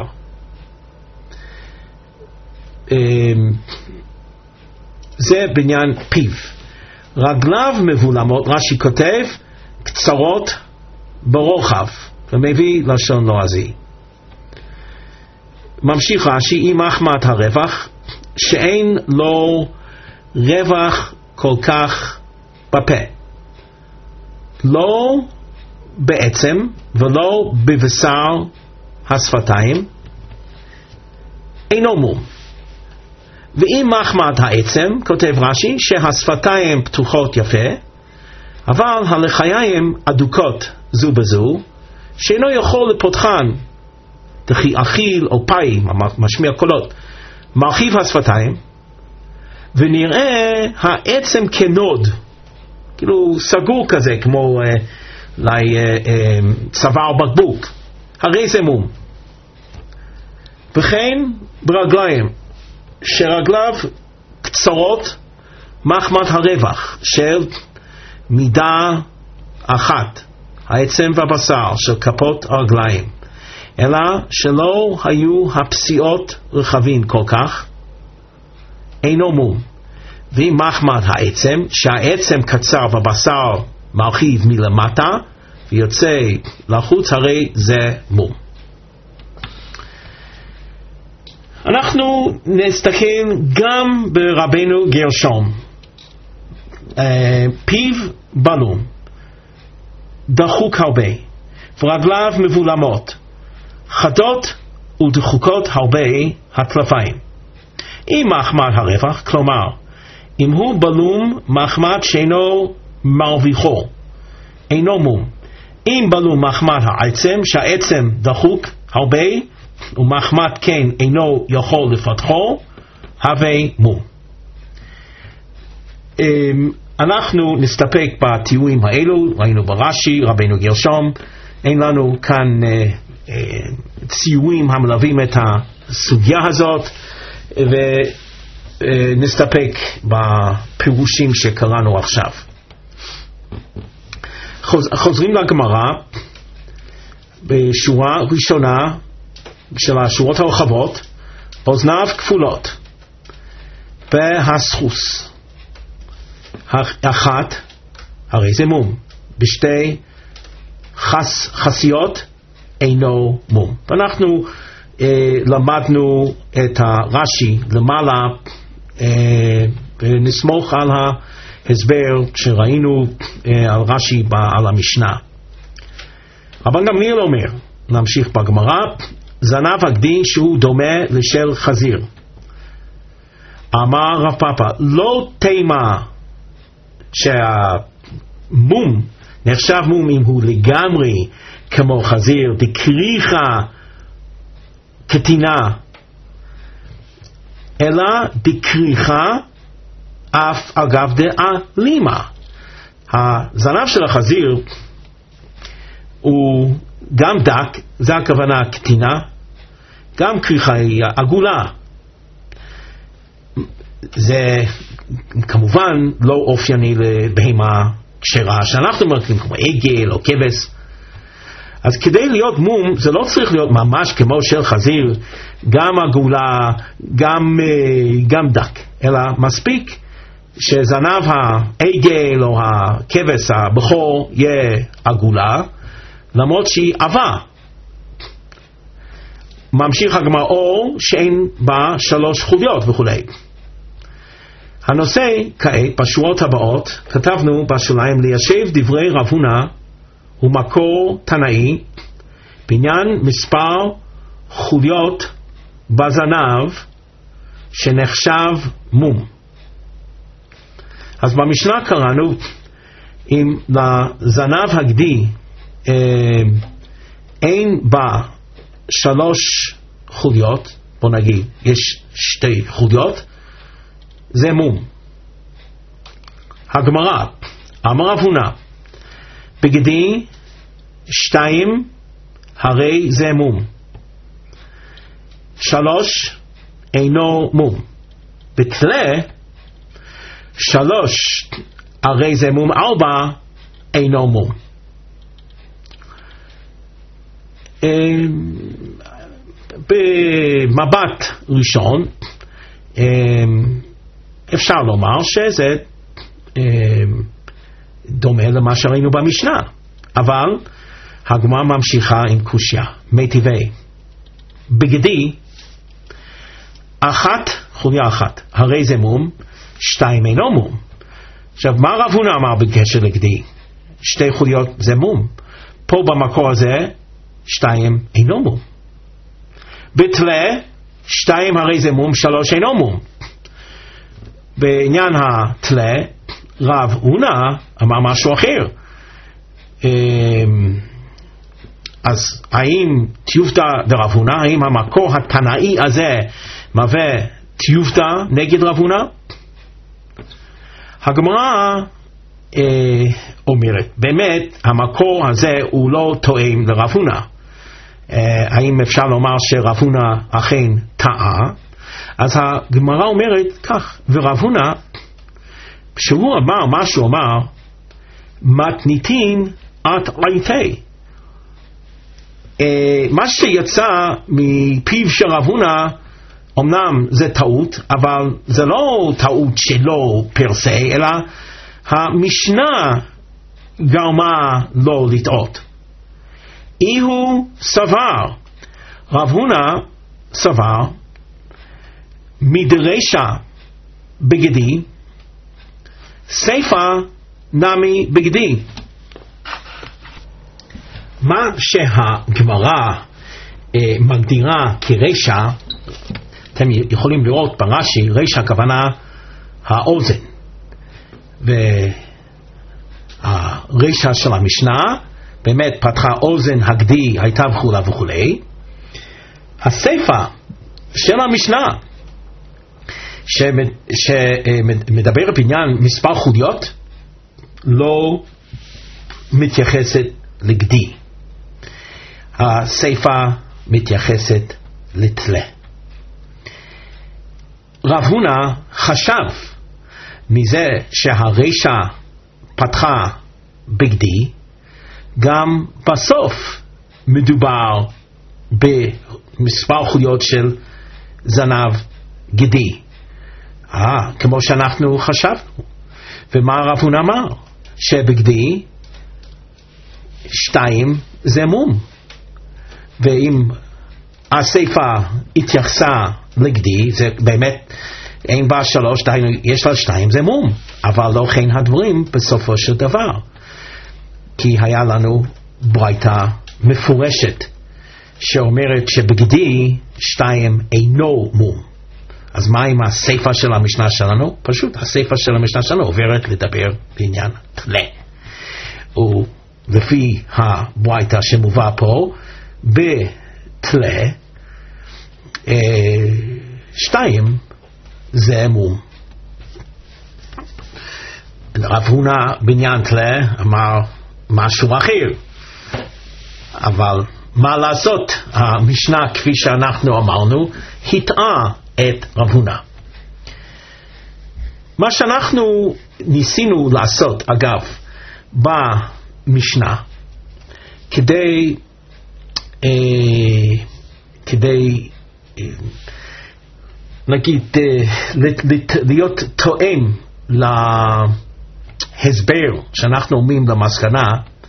זה בעניין פיו. רגליו מבולמות, רש"י כותב קצרות ברוחב, ומביא לשון לועזי. ממשיך רש"י, עם מחמת הרווח, שאין לו רווח כל כך בפה, לא בעצם ולא בבשר השפתיים, אינו מום. ואם מחמת העצם, כותב רש"י, שהשפתיים פתוחות יפה, אבל הלחיים אדוקות זו בזו, שאינו יכול לפותחן, דכי אכיל או פאי, משמיע קולות, מרחיב השפתיים, ונראה העצם כנוד, כאילו סגור כזה, כמו אה, לי, אה, אה, צוואר בקבוק, הרי זה מום. וכן ברגליים, שרגליו קצרות מחמת הרווח של מידה אחת, העצם והבשר של כפות הרגליים, אלא שלא היו הפסיעות רחבים כל כך, אינו מום. ואם מחמת העצם, שהעצם קצר והבשר מרחיב מלמטה ויוצא לחוץ, הרי זה מום. אנחנו נסתכל גם ברבנו גרשום, פיו בלום, דחוק הרבה, ורגליו מבולמות, חדות ודחוקות הרבה הטלפיים. אם מחמד הרווח, כלומר, אם הוא בלום מחמד שאינו מרוויחו, אינו מום. אם בלום מחמד העצם, שהעצם דחוק הרבה, ומחמד כן אינו יכול לפתחו, הווה מום. אנחנו נסתפק בתיאורים האלו, ראינו ברש"י, רבנו גרשום, אין לנו כאן אה, אה, ציורים המלווים את הסוגיה הזאת, ונסתפק בפירושים שקראנו עכשיו. חוז, חוזרים לגמרא, בשורה ראשונה של השורות הרחבות, אוזניו כפולות, בהסחוס. אחת, הרי זה מום. בשתי חס, חסיות אינו מום. ואנחנו אה, למדנו את הרש"י למעלה, אה, ונסמוך על ההסבר שראינו אה, על רש"י על המשנה. אבל גמליאל אומר, נמשיך בגמרא, זנב הגדי שהוא דומה לשל חזיר. אמר רב פאפא, לא תימה שהמום נחשב מום אם הוא לגמרי כמו חזיר, דקריחה קטינה, אלא דקריחה אף אגב דאלימה. הזנב של החזיר הוא גם דק, זה הכוונה קטינה, גם קריחה היא עגולה. זה כמובן לא אופייני לבהמה כשרה שאנחנו מרגישים כמו עגל או כבש. אז כדי להיות מום זה לא צריך להיות ממש כמו של חזיר, גם עגולה, גם, גם דק, אלא מספיק שזנב העגל או הכבש הבכור יהיה עגולה, למרות שהיא עבה. ממשיך הגמרא, או שאין בה שלוש חוליות וכו'. הנושא כעת בשורות הבאות כתבנו בשוליים, ליישב דברי רב הונא הוא מקור תנאי בעניין מספר חוליות בזנב שנחשב מום. אז במשנה קראנו, אם לזנב הגדי אה, אין בה שלוש חוליות, בוא נגיד יש שתי חוליות, זה מום. הגמרא, אמר רב הונא, בגדי שתיים הרי זה מום, שלוש אינו מום. בתלה שלוש הרי זה מום, ארבע אינו מום. במבט ראשון אפשר לומר שזה דומה למה שראינו במשנה, אבל הגמרא ממשיכה עם קושיה, מיטיבי. בגדי אחת, חוליה אחת, הרי זה מום, שתיים אינו מום. עכשיו, מה רב הונא אמר בקשר לגדי? שתי חוליות זה מום. פה במקור הזה, שתיים אינו מום. בתלה, שתיים הרי זה מום, שלוש אינו מום. בעניין התלה, רב הונא אמר משהו אחר. אז האם תיובתא דרב הונא, האם המקור התנאי הזה מהווה תיובתא נגד רב הונא? הגמרא אה, אומרת, באמת המקור הזה הוא לא תואם לרב הונא. אה, האם אפשר לומר שרב הונא אכן טעה? אז הגמרא אומרת כך, ורב הונא, שהוא אמר מה שהוא אמר, מתניתין את עייתי. אה, מה שיצא מפיו של רב הונא, אמנם זה טעות, אבל זה לא טעות שלו פרסה, אלא המשנה גרמה לו לטעות. אי הוא סבר, רב הונא סבר, מדרישה בגדי, סיפה נמי בגדי. מה שהגמרא אה, מגדירה כרישה, אתם יכולים לראות ברש"י, רישה הכוונה האוזן, והרישה של המשנה באמת פתחה אוזן הגדי הייתה וכו' וכו'. הסיפה של המשנה שמדבר בעניין מספר חוליות לא מתייחסת לגדי, הסיפה מתייחסת לתלה. רב הונא חשב מזה שהרישה פתחה בגדי, גם בסוף מדובר במספר חוליות של זנב גדי, אה, כמו שאנחנו חשבנו. ומה רב הונא אמר? שבגדי שתיים זה מום, ואם הסיפה התייחסה לגדי, זה באמת אין בה שלוש, דהיינו יש לה שתיים, זה מום. אבל לא כן הדברים בסופו של דבר, כי היה לנו ברייתא מפורשת שאומרת שבגדי שתיים אינו מום. אז מה עם הסיפה של המשנה שלנו? פשוט הסיפה של המשנה שלנו עוברת לדבר בעניין תלה, ולפי הברייתא שמובא פה בתלה שתיים זה מום. רב הונא בעניין תלה אמר משהו אחר, אבל מה לעשות, המשנה כפי שאנחנו אמרנו הטעה את רב הונא. מה שאנחנו ניסינו לעשות אגב במשנה כדי אה, כדי אה, נגיד אה, להיות תואם להסבר שאנחנו אומרים למסקנה,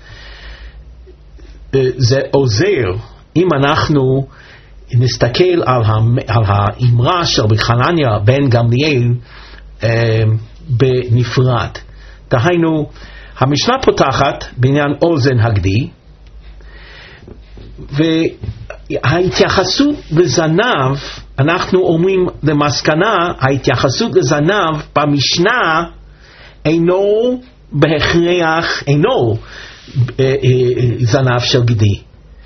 זה עוזר אם אנחנו נסתכל על, על האמרה של רבי חנניה בן גמליאל אה, בנפרד. דהיינו, המשנה פותחת בעניין אוזן הגדי, וההתייחסות לזנב, אנחנו אומרים למסקנה, ההתייחסות לזנב במשנה אינו בהכרח, אינו זנב של גדי.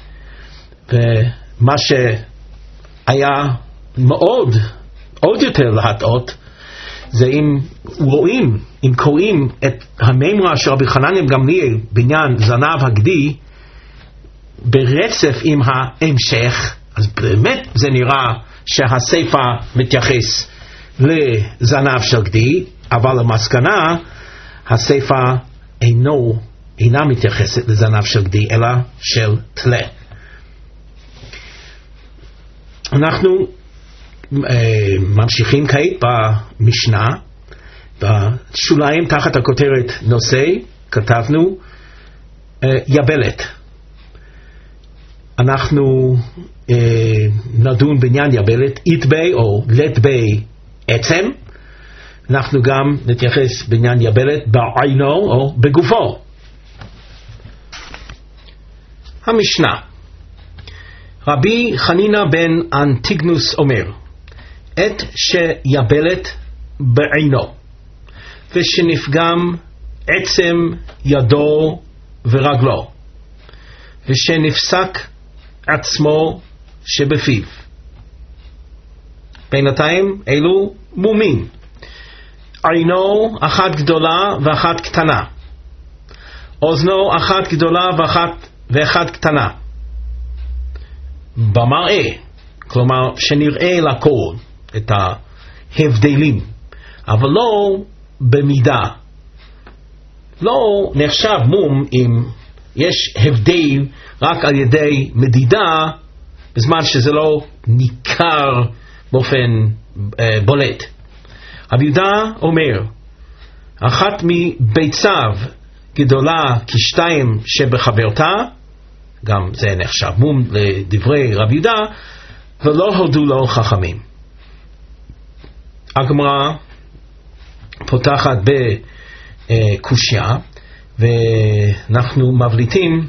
ומה שהיה מאוד, עוד יותר להטעות, זה אם רואים, אם קוראים את המאמרה של רבי חנניה בן גמליאל בעניין זנב הגדי ברצף עם ההמשך, אז באמת זה נראה שהסיפה מתייחס לזנב של גדי, אבל למסקנה הסיפה אינו אינה מתייחסת לזנב של גדי אלא של תלה. אנחנו אה, ממשיכים כעת במשנה, בשוליים תחת הכותרת נושא כתבנו אה, יבלת. אנחנו אה, נדון בעניין יבלת, יתבי או לטבי עצם. אנחנו גם נתייחס בעניין יבלת בעינו או בגופו. המשנה, רבי חנינא בן אנטיגנוס אומר, את שיבלת בעינו ושנפגם עצם ידו ורגלו ושנפסק עצמו שבפיו, בינתיים אלו מומים, עינו אחת גדולה ואחת קטנה, אוזנו אחת גדולה ואחת ואחת קטנה, במראה, כלומר שנראה לכל את ההבדלים, אבל לא במידה. לא נחשב מום אם יש הבדל רק על ידי מדידה, בזמן שזה לא ניכר באופן אה, בולט. רבי יהודה אומר, אחת מביציו גדולה כשתיים שבחברתה, גם זה נחשב מום לדברי רבי יהודה, ולא הודו לו חכמים. הגמרא פותחת בקושיה, ואנחנו מבליטים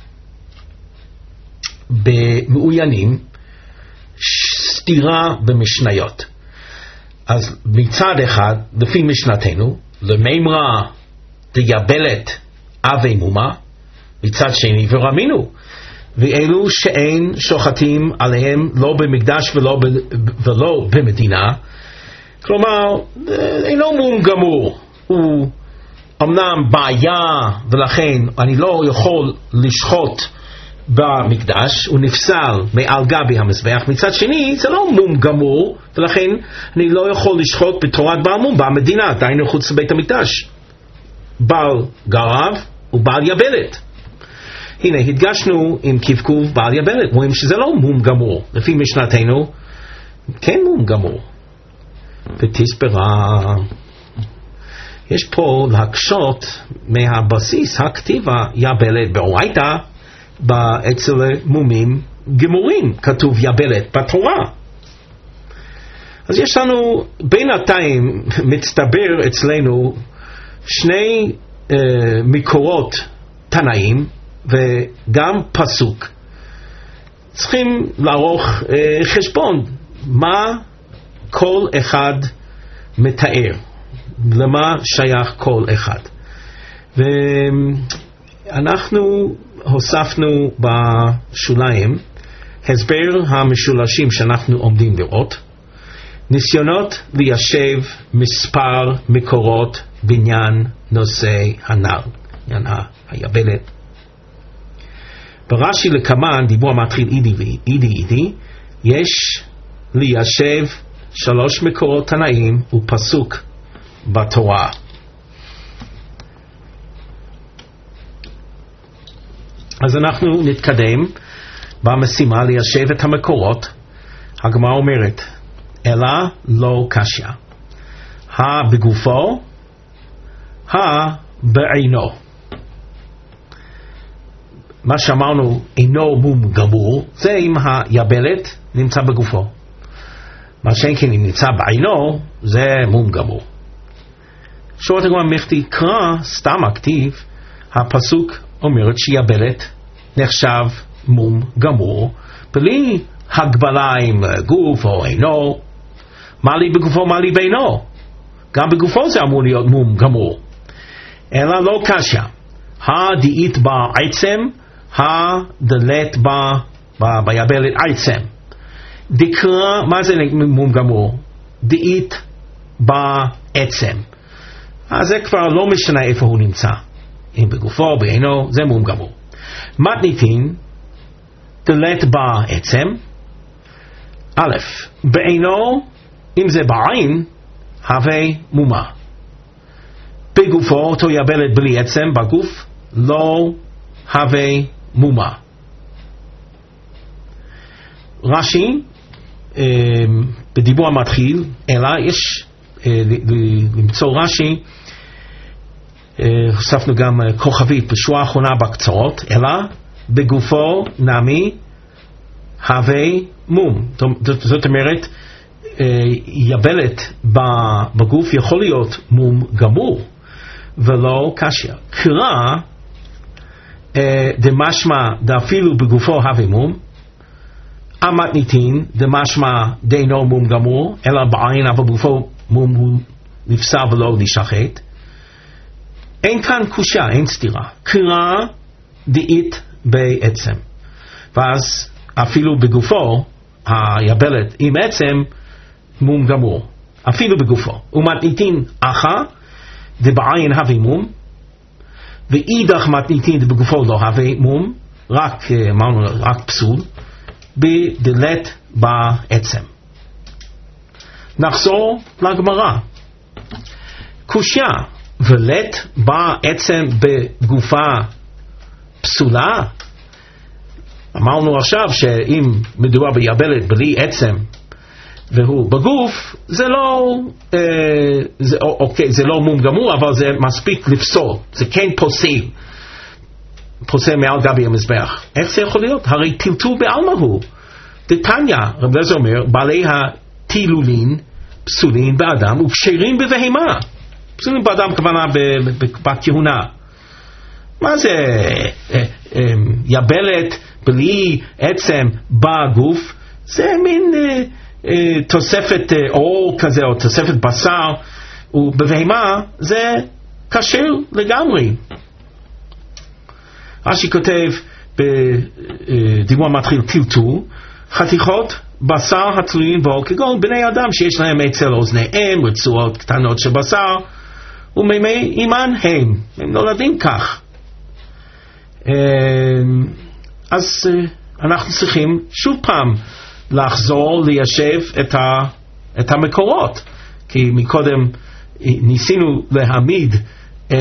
במעוינים סתירה במשניות. אז מצד אחד, לפי משנתנו, למימרה דיאבלת אבי מומה, מצד שני ורמינו, ואלו שאין שוחטים עליהם לא במקדש ולא, ב, ולא במדינה, כלומר אינו מום גמור, הוא אמנם בעיה ולכן אני לא יכול לשחוט במקדש, הוא נפסל מעל גבי המזבח. מצד שני זה לא מום גמור, ולכן אני לא יכול לשחוט בתורת בעל מום במדינה, דיינו חוץ לבית המקדש, בעל גרב ובעל יבלת. הנה הדגשנו עם קבקוב בעל יבלת, רואים שזה לא מום גמור, לפי משנתנו כן מום גמור. ותספרה, יש פה להקשות מהבסיס הכתיבה יבלת באורייתא, אצל מומים גמורים כתוב יבלת בתורה. אז יש לנו בינתיים מצטבר אצלנו שני uh, מקורות תנאים וגם פסוק. צריכים לערוך uh, חשבון מה כל אחד מתאר, למה שייך כל אחד. ואנחנו הוספנו בשוליים הסבר המשולשים שאנחנו עומדים לראות, ניסיונות ליישב מספר מקורות בעניין נושא הנ"ל, עניין היבלת. ברש"י לקמן, דיבור מתחיל אידי אידי אידי, יש ליישב שלוש מקורות תנאים ופסוק בתורה. אז אנחנו נתקדם במשימה ליישב את המקורות. הגמרא אומרת, אלא לא קשיא, הא בגופו, הא בעינו. מה שאמרנו אינו מום גמור, זה אם היבלת נמצא בגופו. מה שאין אם נמצא בעינו, זה מום גמור. שורת הגמרא מכתיב קרא, סתם הכתיב, הפסוק אומרת שיבלת נחשב מום גמור, בלי הגבלה עם גוף או אינו. מה לי בגופו, מה לי בעינו? גם בגופו זה אמור להיות מום גמור. אלא לא קשיא, הדאית בה עצם, הדלת בה ביבלת עצם. דקרא, מה זה מום גמור? דאית בה עצם. אז זה כבר לא משנה איפה הוא נמצא, אם בגופו או בעינו, זה מום גמור. מתניתין, דלת בה עצם. א', בעינו, אם זה בעין, הווה מומה. בגופו, אותו יבלת בלי עצם, בגוף, לא הווה מומה. רש"י, בדיבור המתחיל, אלא יש למצוא רש"י, הוספנו גם כוכבית בשורה האחרונה בקצרות, אלא בגופו נמי הווה מום. זאת אומרת, יבלת בגוף יכול להיות מום גמור ולא קשיא. קרא דמשמע דאפילו בגופו הווה מום, המתניתין דמשמע דינו מום גמור, אלא בעין אבל בגופו מום הוא נפסל ולא נשחט. אין כאן קושיה, אין סתירה. קרא דאית בעצם, ואז אפילו בגופו היבלת עם עצם מום גמור, אפילו בגופו. ומתניתין אחא דבעין הווה מום, ואידך מתניתין דבגופו לא הווה מום, רק אמרנו רק פסול, בדלת בעצם. נחזור לגמרא. קושיה, ולט בעצם בגופה פסולה? אמרנו עכשיו שאם מדובר ביבלת בלי עצם והוא בגוף, זה לא אה, זה, אוקיי, זה לא מום גמור, אבל זה מספיק לפסול, זה כן פוסל פוסל מעל גבי המזבח. איך זה יכול להיות? הרי טלטול בעלמא הוא. דתניא, רב אליעזר אומר, בעלי הטילולין פסולים באדם וכשרים בבהמה. פסולים באדם כוונה בכהונה. מה זה יבלת בלי עצם בגוף? זה מין תוספת אור כזה או תוספת בשר, ובבהמה זה קשר לגמרי. רש"י כותב בדיבור מתחיל טלטול, חתיכות בשר התלויים בו כגון בני אדם שיש להם אצל אוזניהם רצועות קטנות של בשר ומימי אימן הם, הם נולדים כך. אז אנחנו צריכים שוב פעם לחזור ליישב את, ה, את המקורות, כי מקודם ניסינו להעמיד אה,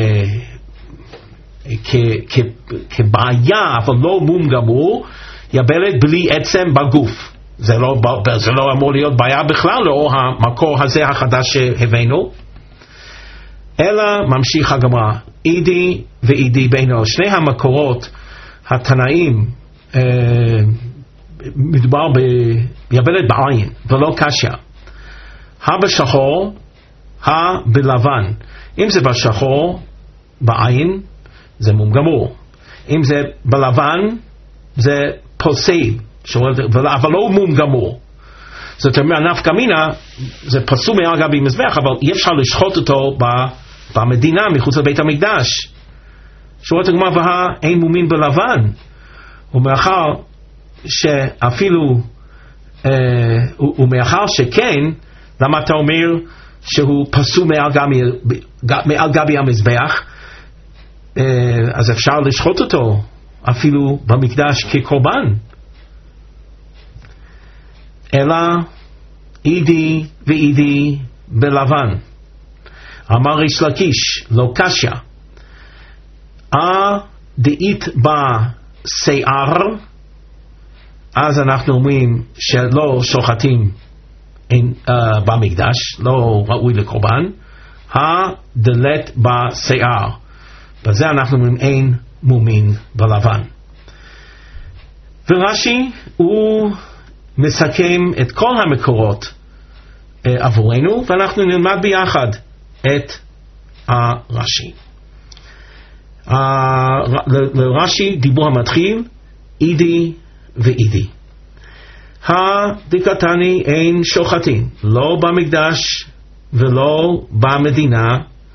כ, כ, כבעיה אבל לא מום גמור יבלת בלי עצם בגוף. זה לא, זה לא אמור להיות בעיה בכלל לאור המקור הזה החדש שהבאנו, אלא ממשיך הגמרא אידי ואידי בינו. שני המקורות התנאים אה, מדובר ביבלת בעין ולא קשיא. הבשחור, הבלבן. אם זה בשחור בעין זה מום גמור, אם זה בלבן זה פוסל, אבל לא מום גמור. זאת אומרת, נפקא מינה זה פסול מעל גבי מזבח, אבל אי אפשר לשחוט אותו במדינה מחוץ לבית המקדש. שורת הגמרא והה אין מומין בלבן, ומאחר שאפילו אה, ומאחר שכן, למה אתה אומר שהוא פסול מעל גבי, מעל גבי המזבח? אה, אז אפשר לשחוט אותו אפילו במקדש כקורבן. אלא אידי ואידי בלבן. אמר ריש לקיש לא קשיא. אה דאית בשיער, אז אנחנו אומרים שלא שוחטים אין, uh, במקדש, לא ראוי לקורבן. הדלת בשיער, בזה אנחנו אומרים אין מומין בלבן. ורש"י הוא מסכם את כל המקורות uh, עבורנו, ואנחנו נלמד ביחד את הרש"י. Uh, לרש"י דיבור המתחיל אידי ואידי. הדיקתני אין שוחטים, לא במקדש ולא במדינה,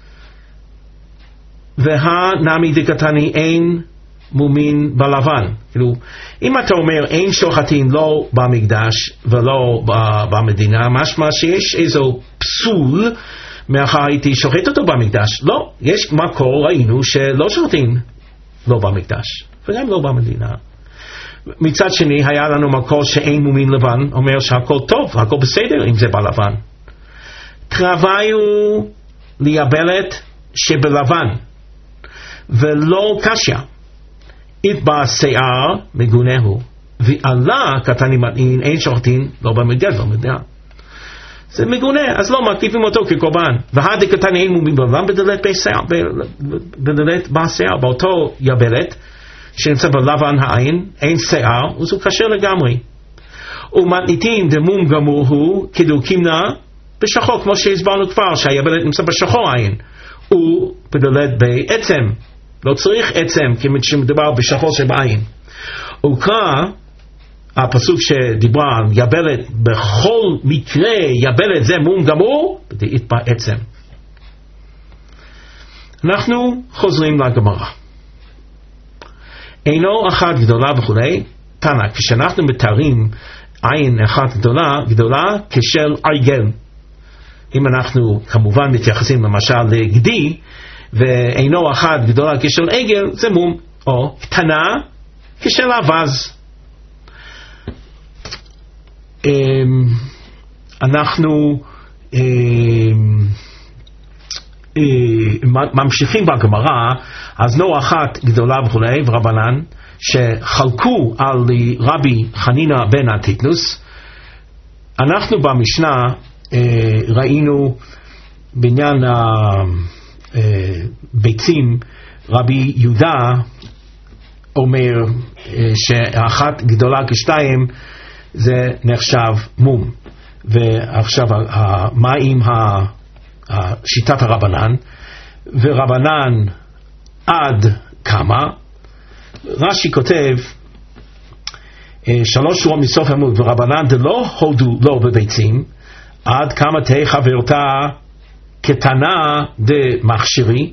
והנמי דיקתני אין מומין בלבן. כאילו, אם אתה אומר אין שוחטים לא במקדש ולא במדינה, משמע שיש איזו פסול מאחר הייתי שוחט אותו במקדש. לא, יש מקור, ראינו שלא שוחטים לא במקדש וגם לא במדינה. מצד שני היה לנו מקור שאין מומין לבן, אומר שהכל טוב, הכל בסדר אם זה בלבן. קרביו ליבלת שבלבן ולא קשיא, איתבע שיער מגונהו, ועלה קטני מתנין אין שוחטין לא במקדש ולא במדינה. זה מגונה, אז לא מקטיפים אותו כקורבן. והדקתני אין מומין בלבן בדלת בשיער, בדלת בשיער, באותו יבלת שנמצא בלבן העין, אין שיער, אז הוא קשר לגמרי. ומתניתים דמום גמור הוא כדוקימנה בשחור, כמו שהסברנו כבר, שהיבלת נמצא בשחור העין, הוא בדלת בעצם, לא צריך עצם, כי מדובר בשחור שבעין. וקרא הפסוק שדיברה על יבלת, בכל מקרה יבלת זה מום גמור, בדאית בעצם. אנחנו חוזרים לגמרא. אינו אחת גדולה וכולי, תנא, כשאנחנו מתארים עין אחת גדולה, גדולה כשל עגל. אם אנחנו כמובן מתייחסים למשל לגדי, ואינו אחת גדולה כשל עגל, זה מום, או קטנה כשל אבז. אנחנו ממשיכים בגמרא, אז לא אחת גדולה וכולי, ורבנן שחלקו על רבי חנינא בן אנטיטנוס. אנחנו במשנה ראינו בעניין הביצים, רבי יהודה אומר שאחת גדולה כשתיים זה נחשב מום, ועכשיו מה עם שיטת הרבנן? ורבנן עד כמה? רש"י כותב שלוש שורות מסוף עמוד, ורבנן דלא הודו לו בביצים, עד כמה תהי חברתה קטנה דמכשירי.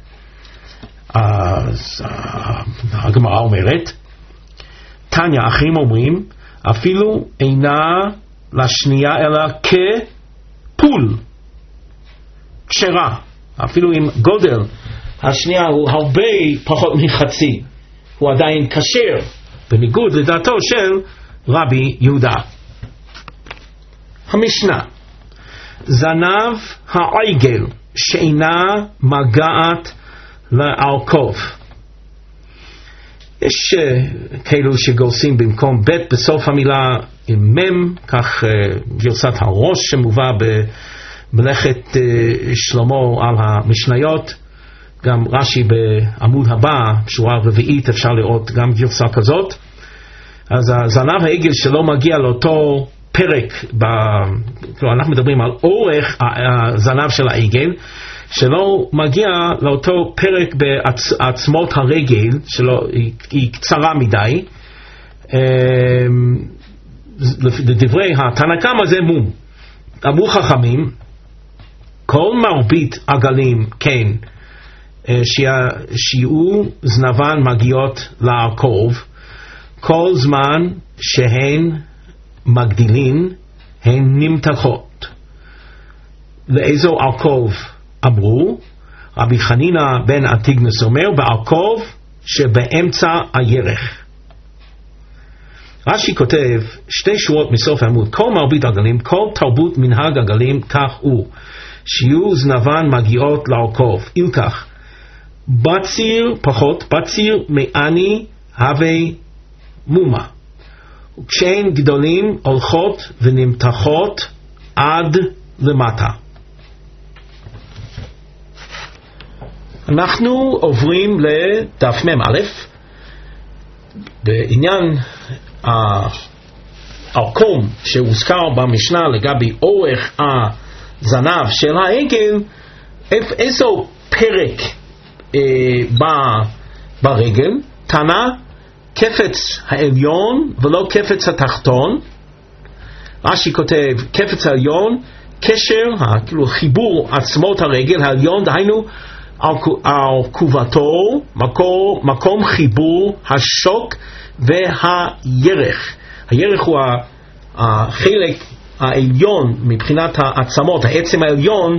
אז הגמרא אומרת, תניא, אחרים אומרים, אפילו אינה לשנייה אלא כפול, כשרה, אפילו עם גודל השנייה הוא הרבה פחות מחצי, הוא עדיין כשר, בניגוד לדעתו של רבי יהודה. המשנה, זנב העגל שאינה מגעת לאלקוב. יש uh, כאלו שגורסים במקום בית בסוף המילה עם מם, כך uh, גרסת הראש שמובא במלאכת uh, שלמה על המשניות. גם רש"י בעמוד הבא, שורה רביעית, אפשר לראות גם גרסה כזאת. אז הזנב העגל שלא מגיע לאותו פרק, ב... אנחנו מדברים על אורך הזנב של העגל, שלא מגיע לאותו פרק בעצמות הרגל, שלא, היא, היא קצרה מדי. לדברי התנא קמא זה מום. אמרו חכמים, כל מרבית עגלים כן, שיהיו זנבן מגיעות לאלקוב, כל זמן שהן מגדילין, הן נמתחות. לאיזו אלקוב אמרו? רבי חנינא בן אנטיגנוס אומר, באלקוב שבאמצע הירך. רש"י כותב שתי שורות מסוף העמוד, כל מרבית עגלים, כל תרבות מנהג עגלים כך הוא, שיהיו זנבן מגיעות לאלקוב. אם כך, בציר פחות, בציר מעני הווה מומה, וכשהן גדולים הולכות ונמתחות עד למטה. אנחנו עוברים לדף מם א', בעניין העקום שהוזכר במשנה לגבי אורך הזנב של העגל, איזו פרק אה, ברגל? תנא, קפץ העליון ולא קפץ התחתון. רש"י כותב קפץ העליון, קשר, כאילו חיבור עצמות הרגל העליון, דהיינו על קובתו, מקום, מקום חיבור השוק והירך. הירך הוא החלק העליון מבחינת העצמות, העצם העליון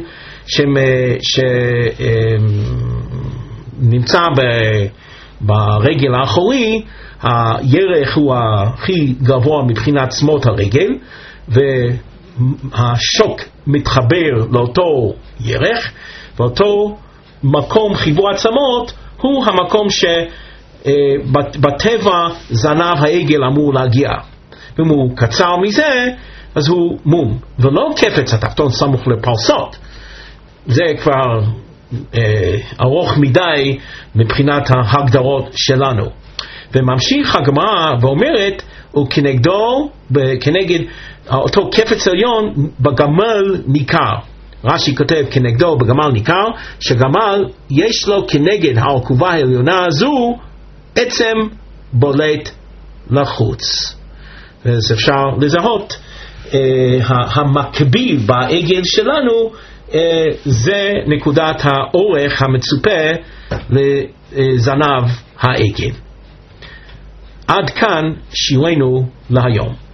שנמצא ברגל האחורי. הירך הוא הכי גבוה מבחינת עצמות הרגל, והשוק מתחבר לאותו ירך, ואותו מקום חיבור עצמות הוא המקום שבטבע זנב העגל אמור להגיע. ואם הוא קצר מזה, אז הוא מום, ולא קפץ התחתון סמוך לפרסות. זה כבר אה, ארוך מדי מבחינת ההגדרות שלנו. וממשיך הגמרא ואומרת, וכנגדו, כנגד אותו קפץ עליון בגמל ניכר. רש"י כותב כנגדו בגמל ניכר, שגמל יש לו כנגד העקובה העליונה הזו עצם בולט לחוץ. אז אפשר לזהות אה, המקביל בעגל שלנו, אה, זה נקודת האורך המצופה לזנב העגל. עד כאן שיעורנו להיום.